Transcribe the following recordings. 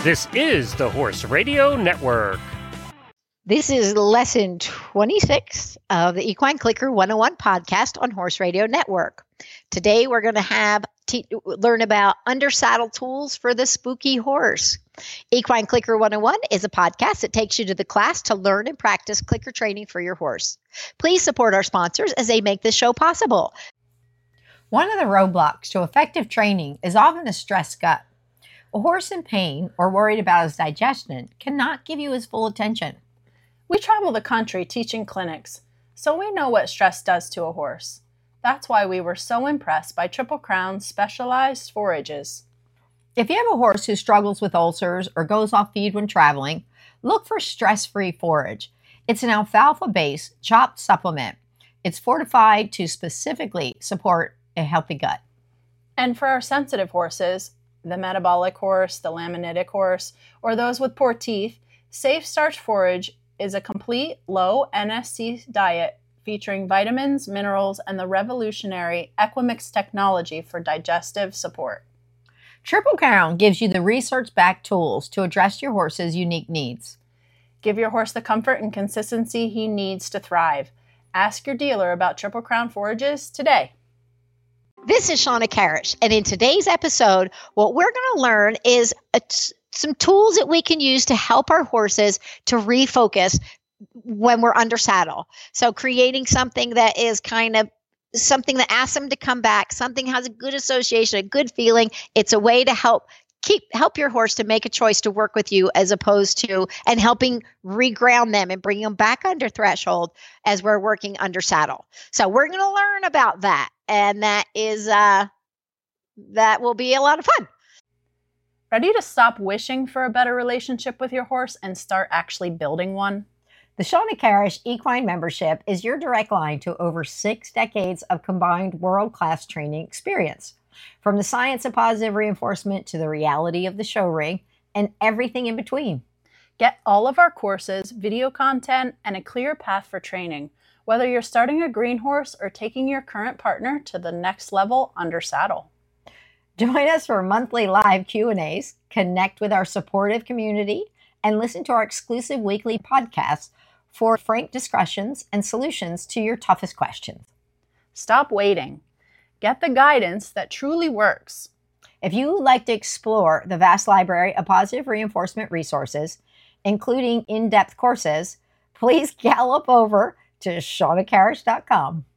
This is the Horse Radio Network. This is lesson 26 of the Equine Clicker 101 podcast on Horse Radio Network. Today we're going to learn about undersaddle tools for the spooky horse. Equine Clicker 101 is a podcast that takes you to the class to learn and practice clicker training for your horse. Please support our sponsors as they make this show possible. One of the roadblocks to effective training is often a stressed gut. A horse in pain or worried about his digestion cannot give you his full attention. We travel the country teaching clinics, so we know what stress does to a horse. That's why we were so impressed by Triple Crown's specialized forages. If you have a horse who struggles with ulcers or goes off feed when traveling, look for Stress-Free Forage. It's an alfalfa-based chopped supplement. It's fortified to specifically support a healthy gut. And for our sensitive horses, the metabolic horse, the laminitic horse, or those with poor teeth, Safe Starch Forage is a complete low NSC diet featuring vitamins, minerals, and the revolutionary Equimix technology for digestive support. Triple Crown gives you the research-backed tools to address your horse's unique needs. Give your horse the comfort and consistency he needs to thrive. Ask your dealer about Triple Crown forages today. This is Shauna Karish, and in today's episode, what we're going to learn is some tools that we can use to help our horses to refocus when we're under saddle. So creating something that is kind of something that asks them to come back, something has a good association, a good feeling. It's a way to help your horse to make a choice to work with you as opposed to, and helping reground them and bring them back under threshold as we're working under saddle. So we're going to learn about that. And that will be a lot of fun. Ready to stop wishing for a better relationship with your horse and start actually building one? The Shauna Karish Equine Membership is your direct line to over 6 decades of combined world-class training experience. From the science of positive reinforcement to the reality of the show ring and everything in between. Get all of our courses, video content, and a clear path for training, whether you're starting a green horse or taking your current partner to the next level under saddle. Join us for monthly live Q&As, connect with our supportive community, and listen to our exclusive weekly podcasts for frank discussions and solutions to your toughest questions. Stop waiting. Get the guidance that truly works. If you would like to explore the vast library of positive reinforcement resources, including in-depth courses, please gallop over to ShaunaKarish.com.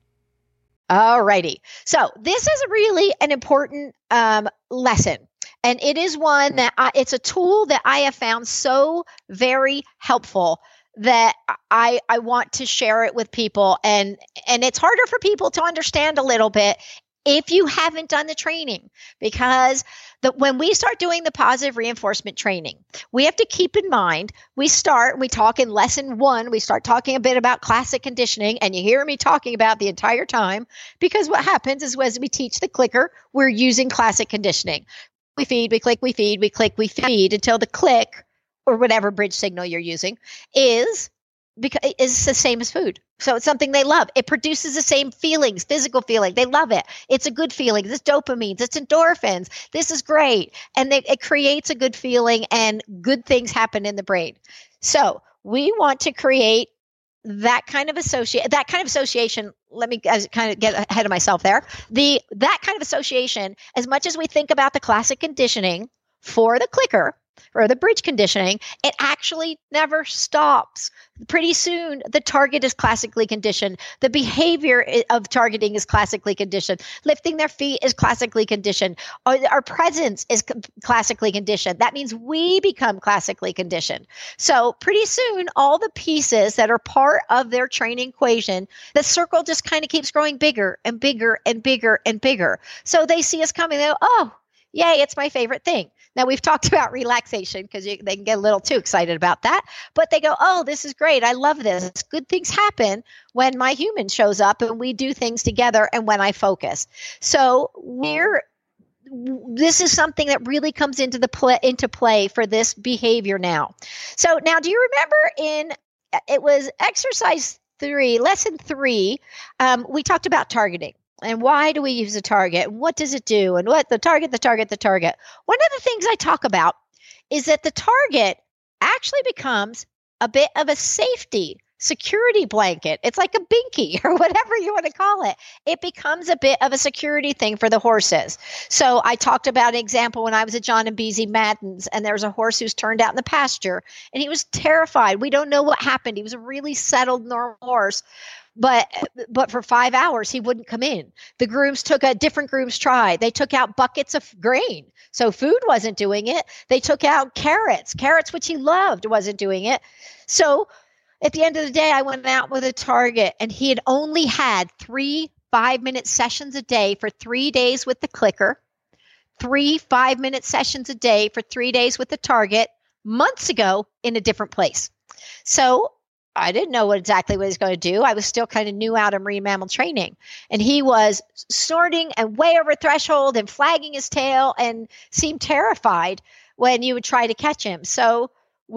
All righty. So this is really an important lesson. And it is one that it's a tool that I have found so very helpful that I want to share it with people. And it's harder for people to understand a little bit if you haven't done the training, because when we start doing the positive reinforcement training, we have to keep in mind, we talk in lesson 1, we start talking a bit about classic conditioning, and you hear me talking about the entire time, because what happens is as we teach the clicker, we're using classic conditioning. We feed, we click, we feed, we click, we feed until the click or whatever bridge signal you're using is the same as food. So it's something they love. It produces the same feelings, physical feeling. They love it. It's a good feeling. It's dopamines. It's endorphins. This is great. And it creates a good feeling and good things happen in the brain. So we want to create that kind of association. Let me kind of get ahead of myself there. That kind of association, as much as we think about the classic conditioning for the clicker, or the bridge conditioning, it actually never stops. Pretty soon, the target is classically conditioned. The behavior of targeting is classically conditioned. Lifting their feet is classically conditioned. Our presence is classically conditioned. That means we become classically conditioned. So pretty soon, all the pieces that are part of their training equation, the circle just kind of keeps growing bigger and bigger and bigger and bigger. So they see us coming, they go, oh, yay, it's my favorite thing. Now, we've talked about relaxation because they can get a little too excited about that, but they go, oh, this is great. I love this. Good things happen when my human shows up and we do things together and when I focus. So this is something that really comes into play for this behavior now. So now, do you remember it was exercise 3, lesson 3, we talked about targeting. And why do we use a target? And what does it do? And what the target. One of the things I talk about is that the target actually becomes a bit of a safety security blanket. It's like a binky or whatever you want to call it. It becomes a bit of a security thing for the horses. So I talked about an example when I was at John and Beezy Madden's, and there was a horse who's turned out in the pasture, and he was terrified. We don't know what happened. He was a really settled, normal horse. But for 5 hours, he wouldn't come in. The grooms different grooms tried. They took out buckets of grain. So food wasn't doing it. They took out carrots, which he loved, wasn't doing it. So at the end of the day, I went out with a target, and he had only had 3 5-minute sessions a day for 3 days with the clicker, 3 5-minute sessions a day for 3 days with the target months ago in a different place. So I didn't know exactly what he was going to do. I was still kind of new out of marine mammal training. And he was snorting and way over threshold and flagging his tail and seemed terrified when you would try to catch him. So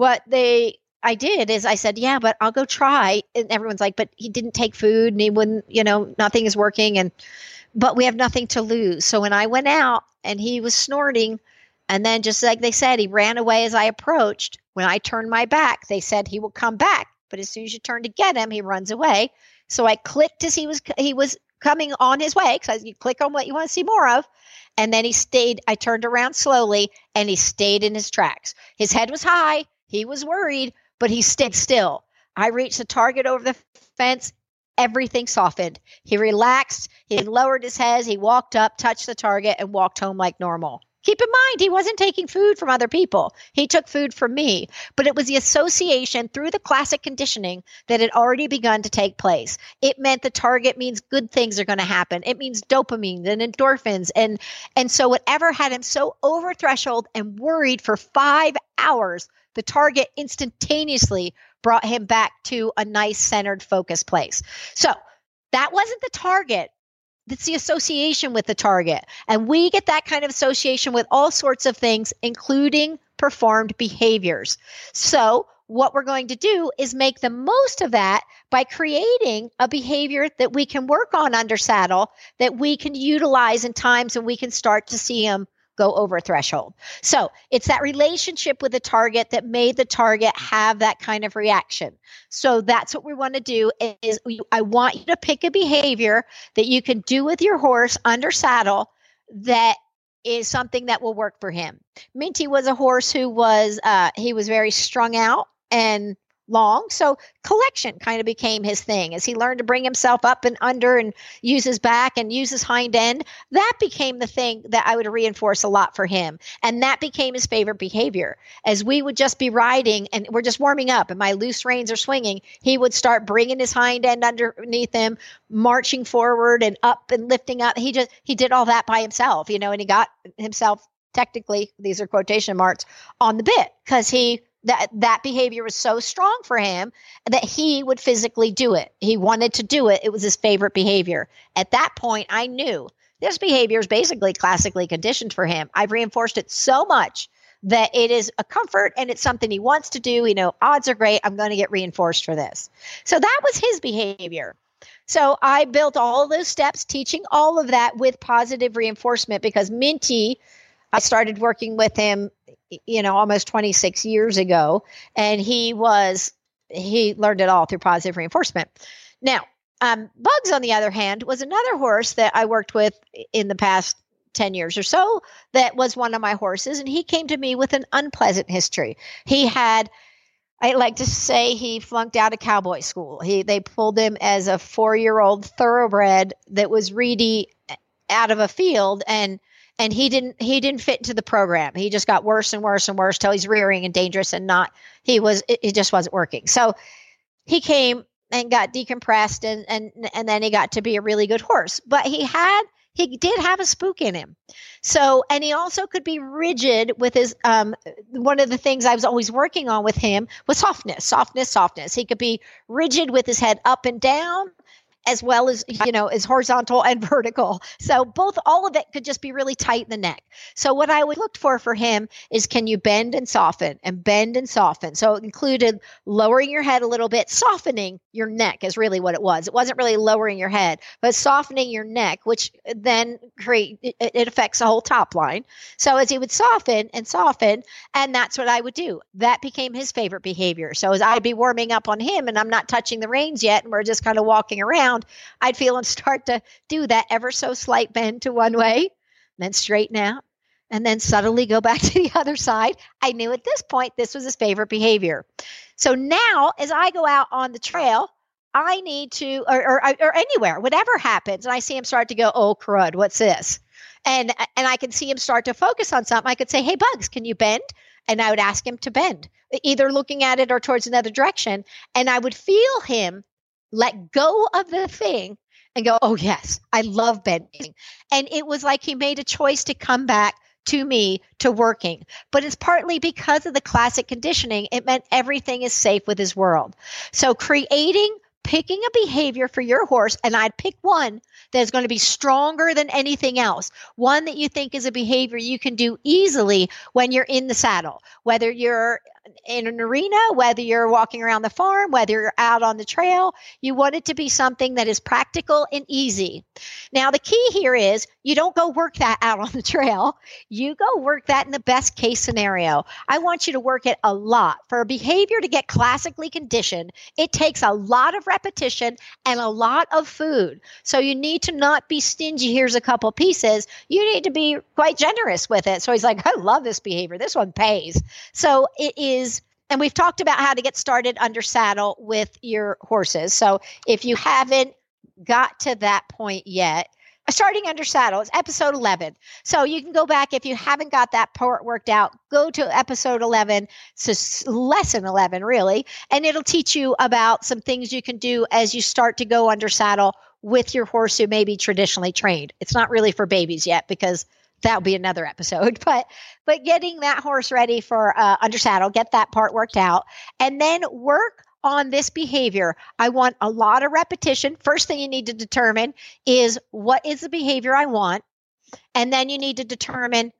I did is I said, yeah, but I'll go try. And everyone's like, but he didn't take food and he wouldn't, nothing is working. But we have nothing to lose. So when I went out and he was snorting, and then just like they said, he ran away as I approached. When I turned my back, they said he will come back. But as soon as you turn to get him, he runs away. So I clicked as he was coming on his way, because you click on what you want to see more of. And then he stayed. I turned around slowly, and he stayed in his tracks. His head was high. He was worried, but he stayed still. I reached the target over the fence. Everything softened. He relaxed. He lowered his head. He walked up, touched the target, and walked home like normal. Keep in mind, he wasn't taking food from other people. He took food from me. But it was the association through the classic conditioning that had already begun to take place. It meant the target means good things are going to happen. It means dopamine and endorphins. And so whatever had him so over threshold and worried for 5 hours, the target instantaneously brought him back to a nice centered focus place. So that wasn't the target. It's the association with the target. And we get that kind of association with all sorts of things, including performed behaviors. So what we're going to do is make the most of that by creating a behavior that we can work on under saddle, that we can utilize in times when we can start to see them go over threshold. So it's that relationship with the target that made the target have that kind of reaction. So that's what we want to do is I want you to pick a behavior that you can do with your horse under saddle that is something that will work for him. Minty was a horse who was, he was very strung out and long. So collection kind of became his thing as he learned to bring himself up and under and use his back and use his hind end. That became the thing that I would reinforce a lot for him. And that became his favorite behavior. As we would just be riding and we're just warming up and my loose reins are swinging, he would start bringing his hind end underneath him, marching forward and up and lifting up. He did all that by himself, and he got himself technically, these are quotation marks, on the bit because that behavior was so strong for him that he would physically do it. He wanted to do it. It was his favorite behavior. At that point, I knew this behavior is basically classically conditioned for him. I've reinforced it so much that it is a comfort and it's something he wants to do. Odds are great. I'm going to get reinforced for this. So that was his behavior. So I built all of those steps, teaching all of that with positive reinforcement because Minty, I started working with him almost 26 years ago, and he learned it all through positive reinforcement. Now, Bugs, on the other hand, was another horse that I worked with in the past 10 years or so that was one of my horses, and he came to me with an unpleasant history. I like to say he flunked out of cowboy school. They pulled him as a 4-year-old thoroughbred that was reedy out of a field, and he didn't fit into the program. He just got worse and worse and worse till he's rearing and dangerous and it just wasn't working. So he came and got decompressed and then he got to be a really good horse. But he did have a spook in him. So, and he also could be rigid with his, one of the things I was always working on with him was softness. He could be rigid with his head up and down. as well as, is horizontal and vertical. So all of it could just be really tight in the neck. So what I would look for him is, can you bend and soften and bend and soften? So it included lowering your head a little bit, softening your neck is really what it was. It wasn't really lowering your head, but softening your neck, which then it affects the whole top line. So as he would soften, and that's what I would do. That became his favorite behavior. So as I'd be warming up on him and I'm not touching the reins yet, and we're just kind of walking around, I'd feel him start to do that ever so slight bend to one way, then straighten out, and then subtly go back to the other side. I knew at this point this was his favorite behavior. So now as I go out on the trail, I need to, or anywhere, whatever happens, and I see him start to go, oh, crud, what's this? And I can see him start to focus on something. I could say, hey, Bugs, can you bend? And I would ask him to bend, either looking at it or towards another direction. And I would feel him let go of the thing and go, oh, yes, I love bending. And it was like he made a choice to come back to me, to working. But it's partly because of the classic conditioning. It meant everything is safe with his world. So picking a behavior for your horse, and I'd pick one that's going to be stronger than anything else, one that you think is a behavior you can do easily when you're in the saddle, whether you're in an arena, whether you're walking around the farm, whether you're out on the trail. You want it to be something that is practical and easy. Now, the key here is you don't go work that out on the trail. You go work that in the best case scenario. I want you to work it a lot. For a behavior to get classically conditioned, it takes a lot of repetition and a lot of food. So you need to not be stingy. Here's a couple pieces. You need to be quite generous with it. So he's like, I love this behavior. This one pays. So it is, and we've talked about how to get started under saddle with your horses. So if you haven't got to that point yet, starting under saddle, it's episode 11. So you can go back if you haven't got that part worked out, go to episode 11. So lesson 11, really, and it'll teach you about some things you can do as you start to go under saddle with your horse who may be traditionally trained. It's not really for babies yet because that'll be another episode, but getting that horse ready for under saddle, get that part worked out, and then work on this behavior. I want a lot of repetition. First thing you need to determine is, what is the behavior I want? And then you need to determine,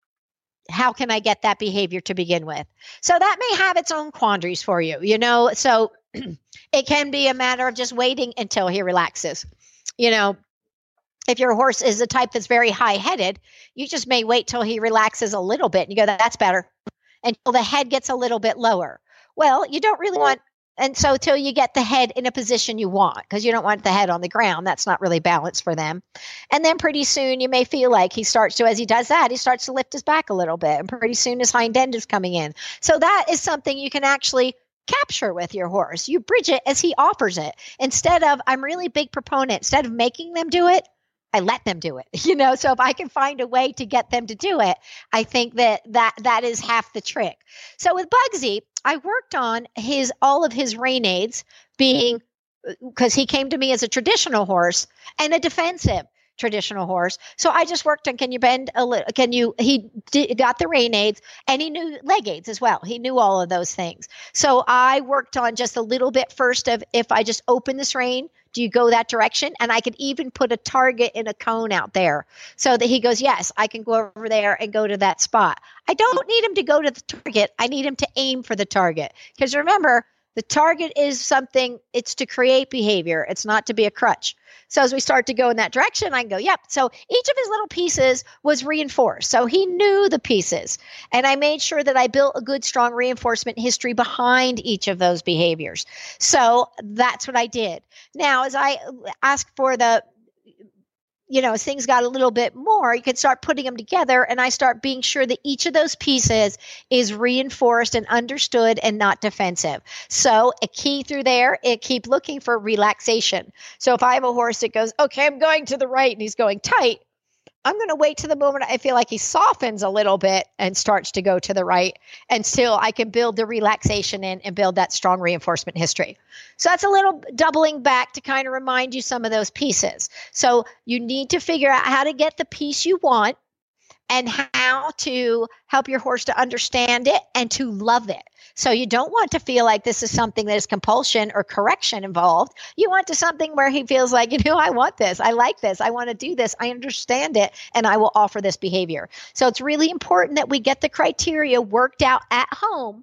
how can I get that behavior to begin with? So that may have its own quandaries for you, so it can be a matter of just waiting until he relaxes. If your horse is the type that's very high-headed, you just may wait till he relaxes a little bit and you go, that's better, until the head gets a little bit lower. Well, you don't really want, and so till you get the head in a position you want, because you don't want the head on the ground. That's not really balanced for them. And then pretty soon you may feel like he starts to, as he does that, he starts to lift his back a little bit, and pretty soon his hind end is coming in. So that is something you can actually capture with your horse. You bridge it as he offers it. Instead of, I'm really big proponent, instead of making them do it, I let them do it, so if I can find a way to get them to do it, I think that is half the trick. So with Bugsy, I worked on all of his rein aids being, because he came to me as a traditional horse and a defensive traditional horse. So I just worked on, can you bend a little? Got the rein aids, and he knew leg aids as well. He knew all of those things. So I worked on just a little bit first of, if I just open this rein, do you go that direction? And I could even put a target in a cone out there so that he goes, yes, I can go over there and go to that spot. I don't need him to go to the target. I need him to aim for the target. Because remember, the target is something, it's to create behavior. It's not to be a crutch. So as we start to go in that direction, I can go, yep. So each of his little pieces was reinforced. So he knew the pieces. And I made sure that I built a good, strong reinforcement history behind each of those behaviors. So that's what I did. Now, as I asked for the, as things got a little bit more, you could start putting them together, and I start being sure that each of those pieces is reinforced and understood and not defensive. So a key through there, keep looking for relaxation. So if I have a horse that goes, okay, I'm going to the right, and he's going tight, I'm going to wait to the moment I feel like he softens a little bit and starts to go to the right, until I can build the relaxation in and build that strong reinforcement history. So that's a little doubling back to kind of remind you some of those pieces. So you need to figure out how to get the piece you want, and how to help your horse to understand it and to love it. So you don't want to feel like this is something that is compulsion or correction involved. You want to something where he feels like, I want this. I like this. I want to do this. I understand it. And I will offer this behavior. So it's really important that we get the criteria worked out at home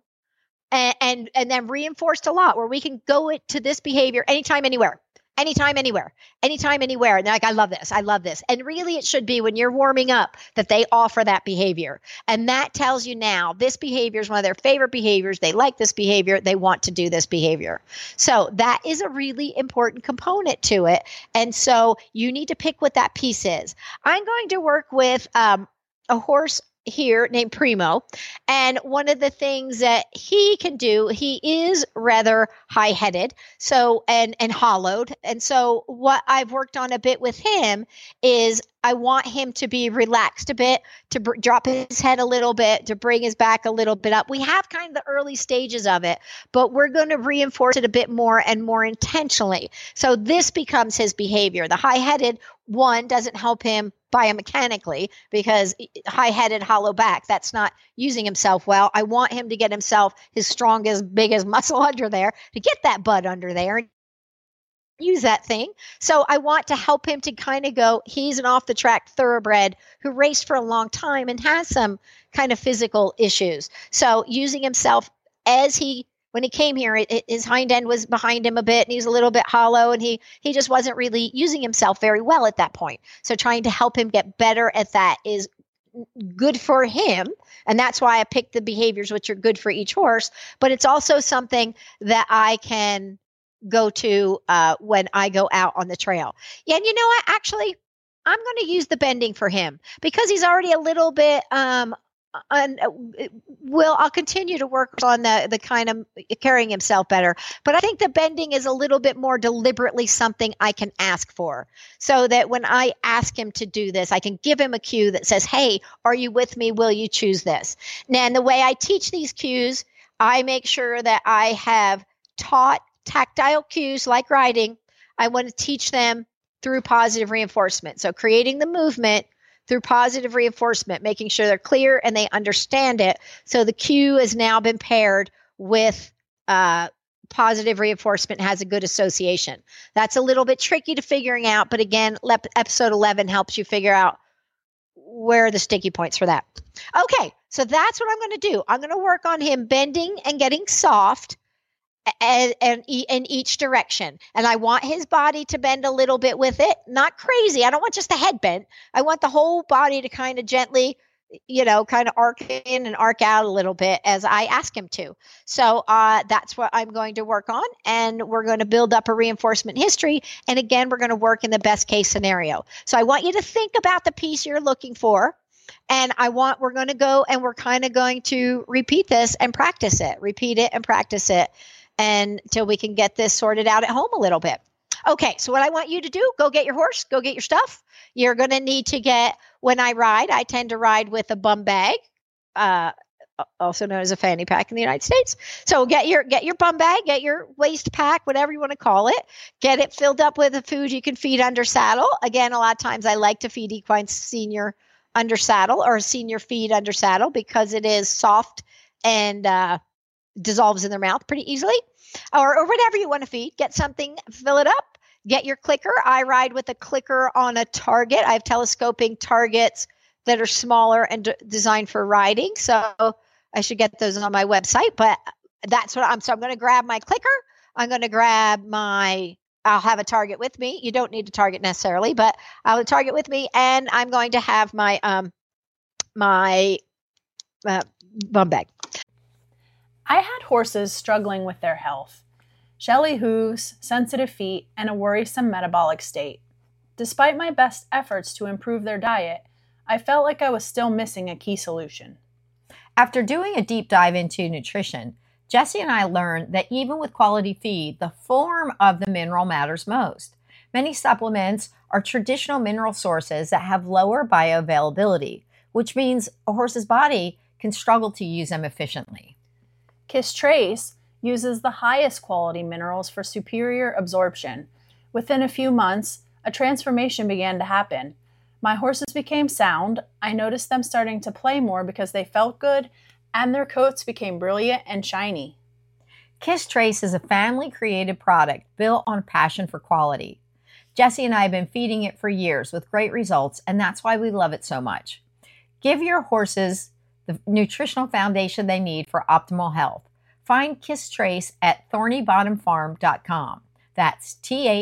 and then reinforced a lot, where we can go to this behavior anytime, anywhere. Anytime, anywhere. Anytime, anywhere. And they're like, I love this. I love this. And really, it should be when you're warming up that they offer that behavior. And that tells you now this behavior is one of their favorite behaviors. They like this behavior. They want to do this behavior. So that is a really important component to it. And so you need to pick what that piece is. I'm going to work with a horse here named Primo. And one of the things that he can do, he is rather high-headed, so and hollowed. And so what I've worked on a bit with him is I want him to be relaxed a bit, to drop his head a little bit, to bring his back a little bit up. We have kind of the early stages of it, but we're going to reinforce it a bit more and more intentionally. So this becomes his behavior. The high-headed one doesn't help him biomechanically, because high-headed, hollow back, that's not using himself well. I want him to get himself his strongest, biggest muscle under there, to get that butt under there and use that thing. So I want to help him to kind of go, he's an off-the-track thoroughbred who raced for a long time and has some kind of physical issues. So using himself when he came here, his hind end was behind him a bit, and he was a little bit hollow, and he just wasn't really using himself very well at that point. So trying to help him get better at that is good for him. And that's why I picked the behaviors which are good for each horse. But it's also something that I can go to when I go out on the trail. Yeah, and you know what? Actually, I'm going to use the bending for him because he's already a little bit I'll continue to work on the kind of carrying himself better. But I think the bending is a little bit more deliberately something I can ask for, so that when I ask him to do this, I can give him a cue that says, hey, are you with me? Will you choose this? Now, and the way I teach these cues, I make sure that I have taught tactile cues like riding. I want to teach them through positive reinforcement. So creating the movement through positive reinforcement, making sure they're clear and they understand it. So the cue has now been paired with positive reinforcement, has a good association. That's a little bit tricky to figuring out, but again, episode 11 helps you figure out where are the sticky points for that. Okay, so that's what I'm going to do. I'm going to work on him bending and getting soft and in each direction. And I want his body to bend a little bit with it, not crazy. I don't want just the head bent. I want the whole body to kind of gently, kind of arc in and arc out a little bit as I ask him to. So that's what I'm going to work on. And we're going to build up a reinforcement history. And again, we're going to work in the best case scenario. So I want you to think about the piece you're looking for. And we're going to go and we're kind of going to repeat this and practice it, repeat it and practice it, and until we can get this sorted out at home a little bit. Okay, so what I want you to do, go get your horse, go get your stuff. You're going to need to get, when I ride, I tend to ride with a bum bag, also known as a fanny pack in the United States. So get your bum bag, get your waist pack, whatever you want to call it. Get it filled up with the food you can feed under saddle. Again, a lot of times I like to feed equine senior under saddle or senior feed under saddle because it is soft and dissolves in their mouth pretty easily, or whatever you want to feed. Get something, fill it up, get your clicker. I ride with a clicker on a target. I have telescoping targets that are smaller and designed for riding. So I should get those on my website, but that's what I'm going to grab my clicker. I'm going to grab I'll have a target with me. You don't need a target necessarily, but I'll have a target with me, and I'm going to have my bum bag. I had horses struggling with their health, shelly hooves, sensitive feet, and a worrisome metabolic state. Despite my best efforts to improve their diet, I felt like I was still missing a key solution. After doing a deep dive into nutrition, Jesse and I learned that even with quality feed, the form of the mineral matters most. Many supplements are traditional mineral sources that have lower bioavailability, which means a horse's body can struggle to use them efficiently. Kiss Trace uses the highest quality minerals for superior absorption. Within a few months, a transformation began to happen. My horses became sound. I noticed them starting to play more because they felt good, and their coats became brilliant and shiny. Kiss Trace is a family-created product built on passion for quality. Jesse and I have been feeding it for years with great results, and that's why we love it so much. Give your horses the nutritional foundation they need for optimal health. Find Kiss Trace at thornybottomfarm.com. That's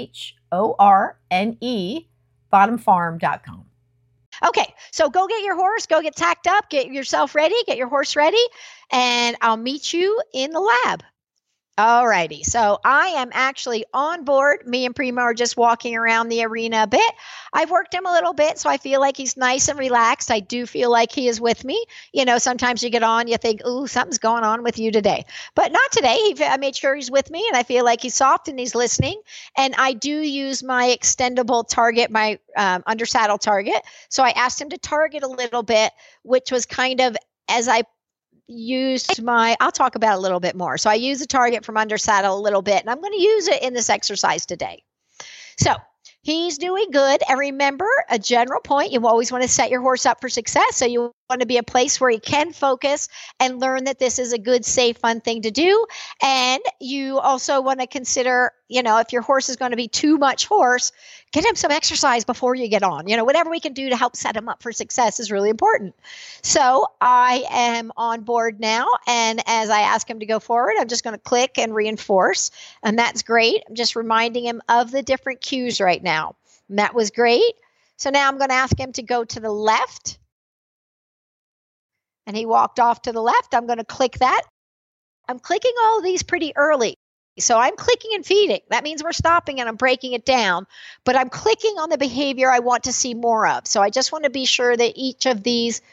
THORNE bottomfarm.com. Okay, so go get your horse, go get tacked up, get yourself ready, get your horse ready, and I'll meet you in the lab. All righty. So I am actually on board. Me and Primo are just walking around the arena a bit. I've worked him a little bit, so I feel like he's nice and relaxed. I do feel like he is with me. You know, sometimes you get on, you think, ooh, something's going on with you today. But not today. I made sure he's with me, and I feel like he's soft and he's listening. And I do use my extendable target, my under saddle target. So I asked him to target a little bit, which was kind of as I I'll talk about it a little bit more. So I use the target from under saddle a little bit, and I'm going to use it in this exercise today. So he's doing good. And remember, a general point, you always want to set your horse up for success. So you want to be a place where he can focus and learn that this is a good, safe, fun thing to do. And you also want to consider, you know, if your horse is going to be too much horse, get him some exercise before you get on. You know, whatever we can do to help set him up for success is really important. So I am on board now. And as I ask him to go forward, I'm just going to click and reinforce. And that's great. I'm just reminding him of the different cues right now. And that was great. So now I'm going to ask him to go to the left. And he walked off to the left. I'm going to click that. I'm clicking all of these pretty early. So I'm clicking and feeding. That means we're stopping and I'm breaking it down. But I'm clicking on the behavior I want to see more of. So I just want to be sure that each of these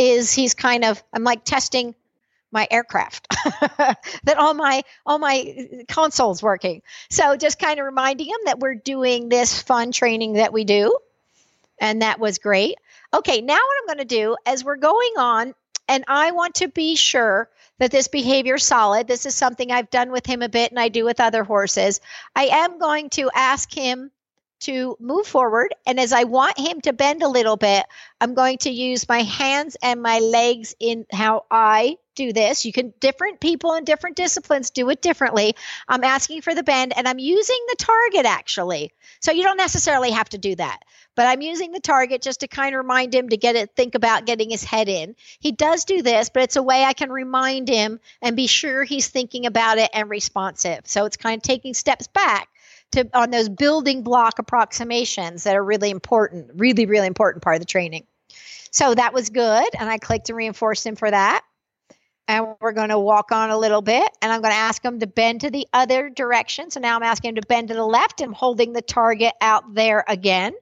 I'm like testing my aircraft, that all my consoles working. So just kind of reminding him that we're doing this fun training that we do. And that was great. Okay, now what I'm going to do as we're going on, and I want to be sure that this behavior is solid. This is something I've done with him a bit and I do with other horses. I am going to ask him to move forward. And as I want him to bend a little bit, I'm going to use my hands and my legs in how I do this. Different people in different disciplines do it differently. I'm asking for the bend and I'm using the target actually. So you don't necessarily have to do that. But I'm using the target just to kind of remind him to think about getting his head in. He does do this, but it's a way I can remind him and be sure he's thinking about it and responsive. So it's kind of taking steps back on those building block approximations that are really important, really, really important part of the training. So that was good. And I clicked and reinforced him for that. And we're going to walk on a little bit. And I'm going to ask him to bend to the other direction. So now I'm asking him to bend to the left. I'm holding the target out there again.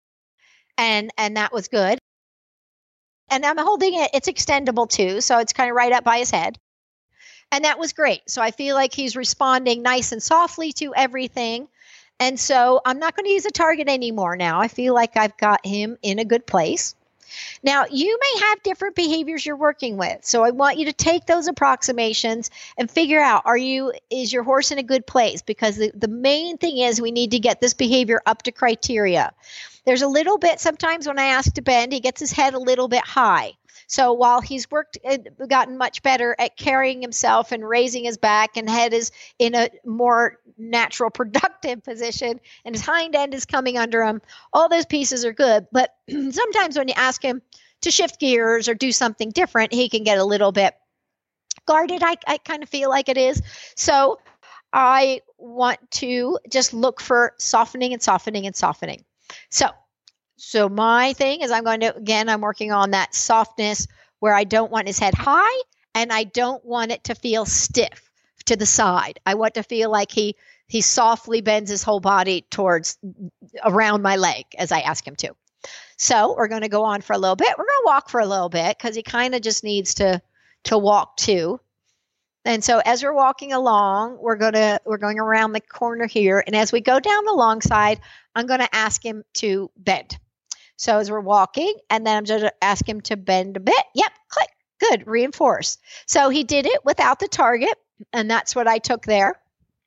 And that was good. And I'm holding it. It's extendable too. So it's kind of right up by his head. And that was great. So I feel like he's responding nice and softly to everything. And so I'm not going to use a target anymore now. I feel like I've got him in a good place. Now, you may have different behaviors you're working with. So I want you to take those approximations and figure out, is your horse in a good place? Because the main thing is we need to get this behavior up to criteria. There's a little bit, sometimes when I ask to bend, he gets his head a little bit high. So while he's gotten much better at carrying himself and raising his back and head is in a more natural, productive position and his hind end is coming under him, all those pieces are good. But sometimes when you ask him to shift gears or do something different, he can get a little bit guarded. I kind of feel like it is. So I want to just look for softening and softening and softening. So my thing is I'm working on that softness where I don't want his head high and I don't want it to feel stiff to the side. I want to feel like he softly bends his whole body around my leg as I ask him to. So we're going to go on for a little bit. We're going to walk for a little bit because he kind of just needs to walk too. And so as we're walking along, we're going around the corner here. And as we go down the long side, I'm going to ask him to bend. So as we're walking, and then I'm going to ask him to bend a bit. Yep, click. Good, reinforce. So he did it without the target, and that's what I took there.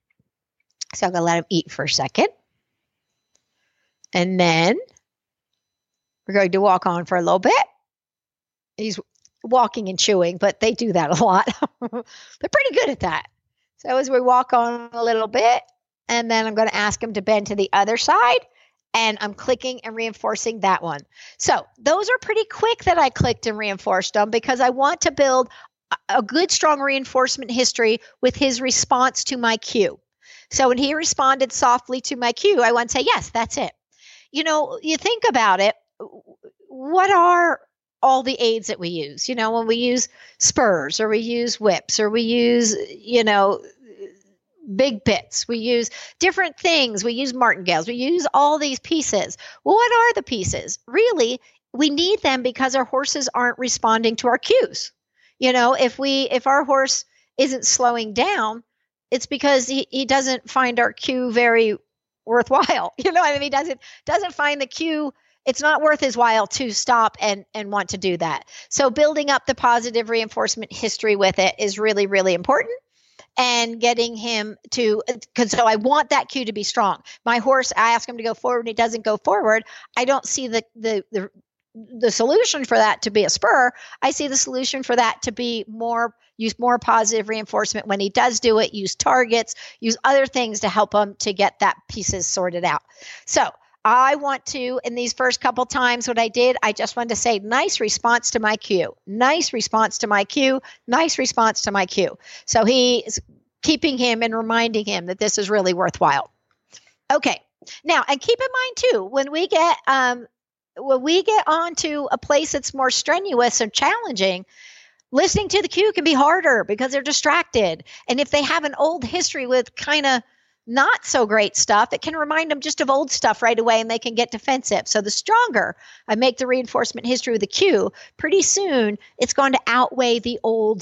So I'm going to let him eat for a second. And then We're going to walk on for a little bit. He's walking and chewing, but they do that a lot. They're pretty good at that. So as we walk on a little bit, and then I'm going to ask him to bend to the other side, and I'm clicking and reinforcing that one. So those are pretty quick that I clicked and reinforced them because I want to build a good, strong reinforcement history with his response to my cue. So when he responded softly to my cue, I want to say, yes, that's it. You know, you think about it, what are all the aids that we use? You know, when we use spurs or we use whips or we use, you know, big bits, we use different things, we use martingales, we use all these pieces. Well, what are the pieces? Really, we need them because our horses aren't responding to our cues. You know, if our horse isn't slowing down, it's because he doesn't find our cue very worthwhile. You know, I mean, he doesn't find the cue. It's not worth his while to stop and want to do that. So building up the positive reinforcement history with it is really, really important. And getting him to, because so I want that cue to be strong. My horse, I ask him to go forward and he doesn't go forward. I don't see the solution for that to be a spur. I see the solution for that to be use more positive reinforcement when he does do it, use targets, use other things to help him to get that pieces sorted out. So I want to, in these first couple times, what I did, I just wanted to say, nice response to my cue, nice response to my cue, nice response to my cue. So he's keeping him and reminding him that this is really worthwhile. Okay. Now, and keep in mind too, when we get onto a place that's more strenuous or challenging, listening to the cue can be harder because they're distracted. And if they have an old history with kind of not so great stuff, it can remind them just of old stuff right away and they can get defensive. So the stronger I make the reinforcement history with the cue, pretty soon it's going to outweigh the old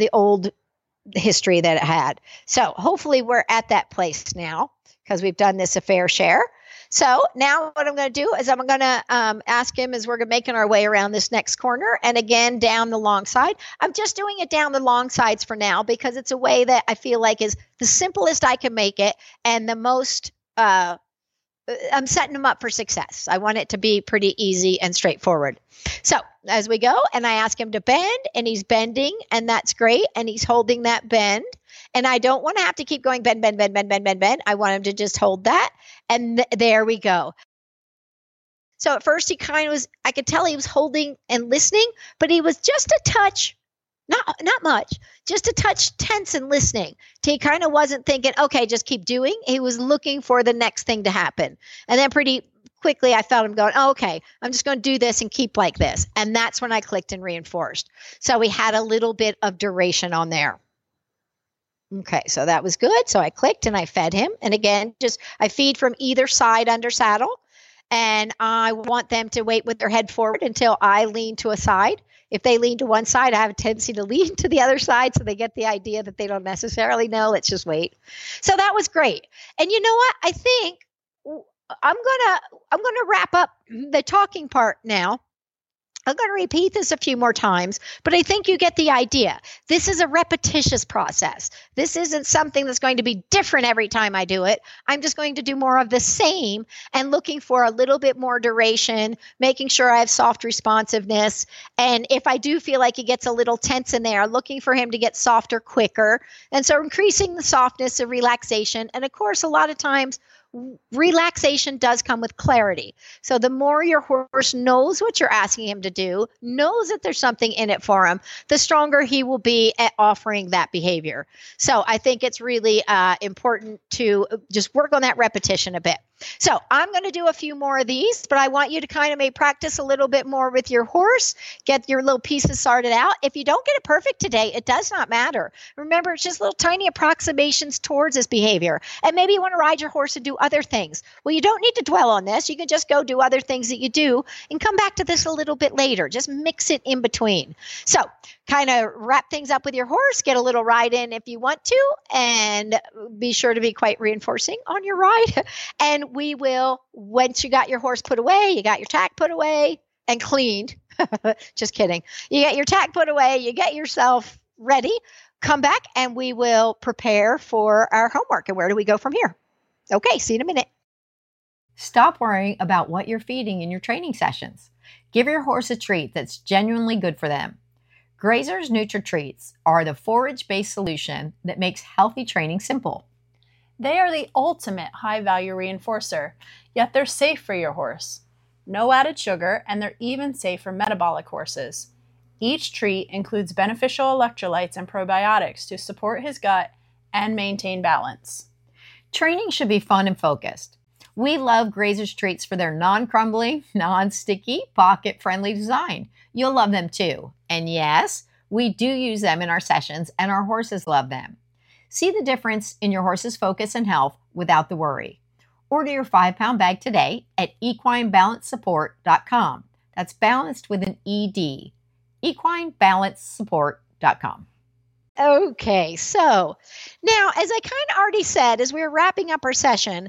history that it had. So hopefully we're at that place now because we've done this a fair share. So now what I'm going to do is I'm going to ask him as we're making our way around this next corner and again down the long side. I'm just doing it down the long sides for now because it's a way that I feel like is the simplest I can make it and the most I'm setting him up for success. I want it to be pretty easy and straightforward. So as we go and I ask him to bend and he's bending and that's great. And he's holding that bend. And I don't want to have to keep going bend, bend, bend, bend, bend, bend, bend. I want him to just hold that. And there we go. So at first he kind of was, I could tell he was holding and listening, but he was just a touch, not much, just a touch tense and listening. He kind of wasn't thinking, okay, just keep doing. He was looking for the next thing to happen. And then pretty quickly I felt him going, oh, okay, I'm just going to do this and keep like this. And that's when I clicked and reinforced. So we had a little bit of duration on there. Okay, so that was good. So I clicked and I fed him. And again, just I feed from either side under saddle. And I want them to wait with their head forward until I lean to a side. If they lean to one side, I have a tendency to lean to the other side so they get the idea that they don't necessarily know. Let's just wait. So that was great. And you know what? I think I'm gonna wrap up the talking part now. I'm going to repeat this a few more times, but I think you get the idea. This is a repetitious process. This isn't something that's going to be different every time I do it. I'm just going to do more of the same and looking for a little bit more duration, making sure I have soft responsiveness. And if I do feel like he gets a little tense in there, looking for him to get softer quicker. And so increasing the softness of relaxation. And of course, a lot of times, relaxation does come with clarity. So the more your horse knows what you're asking him to do, knows that there's something in it for him, the stronger he will be at offering that behavior. So I think it's really important to just work on that repetition a bit. So I'm going to do a few more of these, but I want you to kind of maybe practice a little bit more with your horse, get your little pieces sorted out. If you don't get it perfect today, it does not matter. Remember, it's just little tiny approximations towards this behavior. And maybe you want to ride your horse and do other things. Well, you don't need to dwell on this. You can just go do other things that you do and come back to this a little bit later. Just mix it in between. So kind of wrap things up with your horse, get a little ride in if you want to, and be sure to be quite reinforcing on your ride. And we will, once you got your horse put away, you got your tack put away and cleaned. Just kidding. You get your tack put away, you get yourself ready, come back and we will prepare for our homework. And where do we go from here? Okay, see you in a minute. Stop worrying about what you're feeding in your training sessions. Give your horse a treat that's genuinely good for them. Grazer's NutriTreats are the forage-based solution that makes healthy training simple. They are the ultimate high-value reinforcer, yet they're safe for your horse. No added sugar, and they're even safe for metabolic horses. Each treat includes beneficial electrolytes and probiotics to support his gut and maintain balance. Training should be fun and focused. We love Grazer's treats for their non-crumbly, non-sticky, pocket-friendly design. You'll love them too. And yes, we do use them in our sessions, and our horses love them. See the difference in your horse's focus and health without the worry. Order your 5-pound bag today at equinebalancesupport.com. That's balanced with an ED. equinebalancesupport.com. Okay, so now, as I kind of already said, as we were wrapping up our session,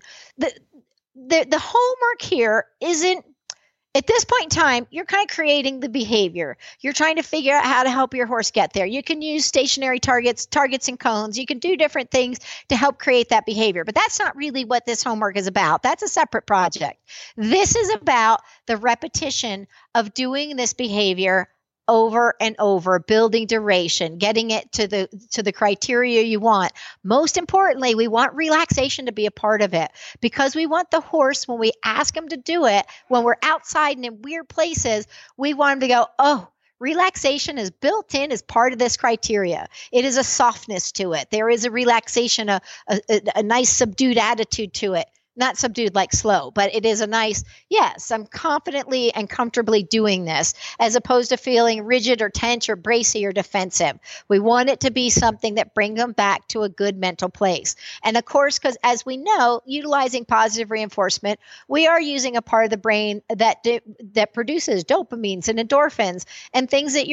the homework here isn't, at this point in time, you're kind of creating the behavior. You're trying to figure out how to help your horse get there. You can use stationary targets and cones. You can do different things to help create that behavior. But that's not really what this homework is about. That's a separate project. This is about the repetition of doing this behavior over and over, building duration, getting it to the criteria you want. Most importantly, we want relaxation to be a part of it, because we want the horse, when we ask him to do it, when we're outside and in weird places, we want him to go, oh, relaxation is built in as part of this criteria. It is a softness to it. There is a relaxation, a nice subdued attitude to it. Not subdued like slow, but it is a nice, yes, I'm confidently and comfortably doing this, as opposed to feeling rigid or tense or bracy or defensive. We want it to be something that brings them back to a good mental place. And of course, because as we know, utilizing positive reinforcement, we are using a part of the brain that produces dopamines and endorphins and things that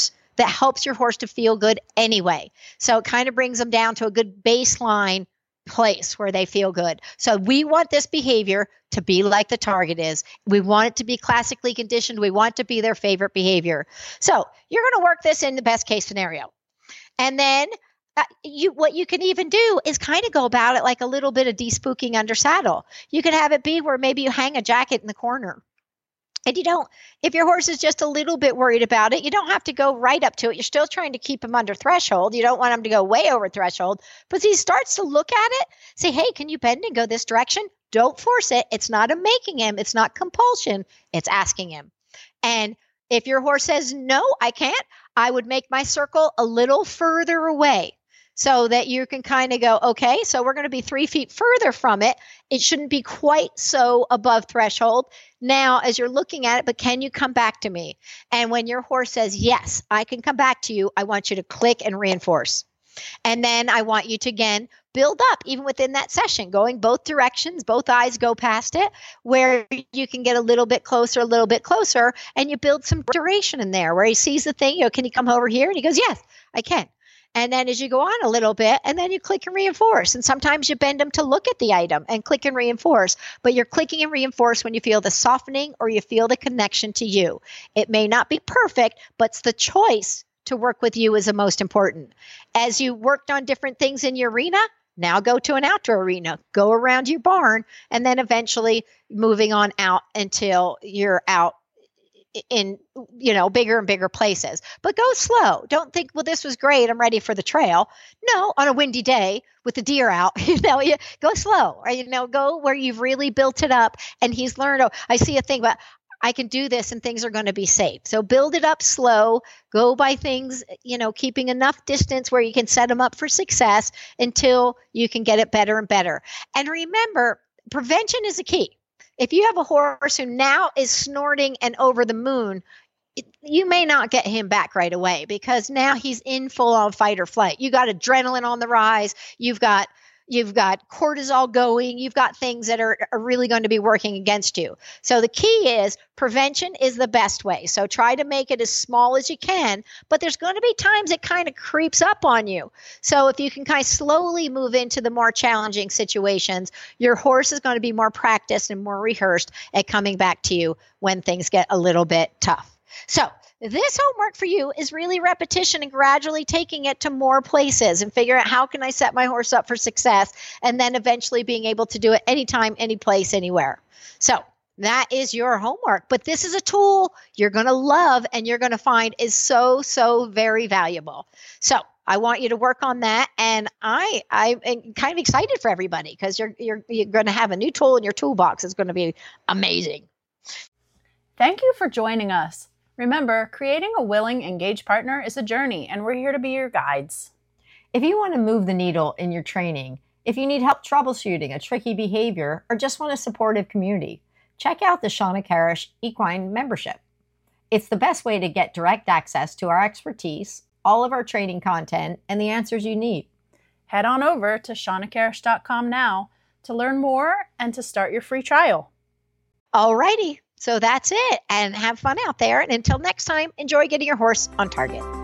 helps your horse to feel good anyway. So it kind of brings them down to a good baseline place where they feel good. So we want this behavior to be like the target is. We want it to be classically conditioned. We want it to be their favorite behavior. So you're going to work this in the best case scenario. And then what you can even do is kind of go about it like a little bit of de-spooking under saddle. You can have it be where maybe you hang a jacket in the corner. And if your horse is just a little bit worried about it, you don't have to go right up to it. You're still trying to keep him under threshold. You don't want him to go way over threshold. But as he starts to look at it, say, hey, can you bend and go this direction? Don't force it. It's not a making him. It's not compulsion. It's asking him. And if your horse says, no, I can't, I would make my circle a little further away, so that you can kind of go, okay, so we're going to be 3 feet further from it. It shouldn't be quite so above threshold. Now, as you're looking at it, but can you come back to me? And when your horse says, yes, I can come back to you, I want you to click and reinforce. And then I want you to, again, build up even within that session, going both directions, both eyes go past it, where you can get a little bit closer, and you build some duration in there where he sees the thing, can you come over here? And he goes, yes, I can. And then as you go on a little bit, and then you click and reinforce. And sometimes you bend them to look at the item and click and reinforce. But you're clicking and reinforce when you feel the softening or you feel the connection to you. It may not be perfect, but it's the choice to work with you is the most important. As you worked on different things in your arena, now go to an outdoor arena, go around your barn, and then eventually moving on out until you're out in bigger and bigger places. But go slow. Don't think, well, this was great, I'm ready for the trail. No, on a windy day with the deer out, you go slow, or go where you've really built it up and he's learned, I see a thing, but I can do this and things are going to be safe. So build it up slow, go by things, keeping enough distance where you can set them up for success until you can get it better and better. And remember, prevention is the key. If you have a horse who now is snorting and over the moon, you may not get him back right away, because now he's in full on fight or flight. You got adrenaline on the rise. You've got cortisol going. You've got things that are really going to be working against you. So the key is prevention is the best way. So try to make it as small as you can, but there's going to be times it kind of creeps up on you. So if you can kind of slowly move into the more challenging situations, your horse is going to be more practiced and more rehearsed at coming back to you when things get a little bit tough. So this homework for you is really repetition and gradually taking it to more places and figure out how can I set my horse up for success, and then eventually being able to do it anytime, any place, anywhere. So that is your homework. But this is a tool you're going to love and you're going to find is so, so very valuable. So I want you to work on that. And I'm kind of excited for everybody because you're going to have a new tool in your toolbox. It's going to be amazing. Thank you for joining us. Remember, creating a willing, engaged partner is a journey, and we're here to be your guides. If you want to move the needle in your training, if you need help troubleshooting a tricky behavior, or just want a supportive community, check out the Shawna Karash Equine membership. It's the best way to get direct access to our expertise, all of our training content, and the answers you need. Head on over to shawnakarash.com now to learn more and to start your free trial. All righty. So that's it. And have fun out there. And until next time, enjoy getting your horse on target.